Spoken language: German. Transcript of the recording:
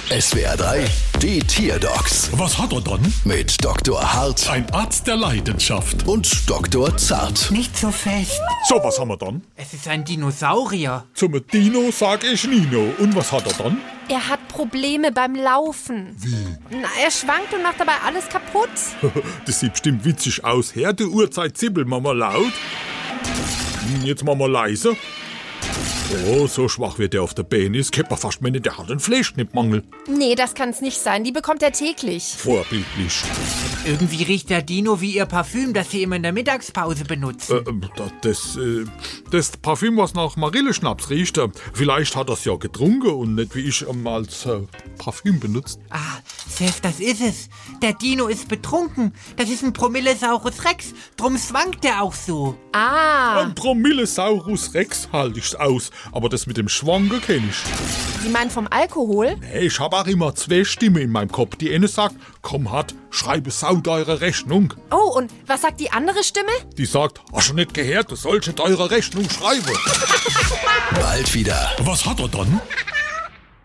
SWR 3, die Tierdocs Was hat er dann? mit Dr. Hart Ein Arzt der Leidenschaft. und Dr. Zart. Nicht so fest. So, was haben wir dann? Es ist ein Dinosaurier. Zum Dino sag ich Nino. Und was hat er dann? Er hat Probleme beim Laufen. Wie? Na, er schwankt und macht dabei alles kaputt. Das sieht bestimmt witzig aus. Uhrzeit zibbeln wir mal laut. Jetzt machen wir leise. Oh, so schwach wie der auf der Beine ist, kennt man fast meinen, der hat einen Fleischknippmangel. Nee, das kann's nicht sein. Die bekommt er täglich. Vorbildlich. Irgendwie riecht der Dino wie ihr Parfüm, das sie immer in der Mittagspause benutzen. Das Parfüm, was nach Marilleschnaps riecht, vielleicht hat er es ja getrunken und nicht wie ich als Parfüm benutzt. Ah, Seth, das ist es. Der Dino ist betrunken. Das ist ein Promillesaurus Rex. Drum schwankt er auch so. Ah, Ein Promillesaurus Rex halte ich's aus, aber das mit dem Schwanken kenn ich. Sie meinen vom Alkohol? Hey, ich hab auch immer zwei Stimmen in meinem Kopf. Die eine sagt, komm Hart, schreibe sauteure Rechnung. Oh, und was sagt die andere Stimme? Die sagt, hast du nicht gehört, du sollst nicht eure Rechnung schreiben. Bald wieder. Was hat er dann?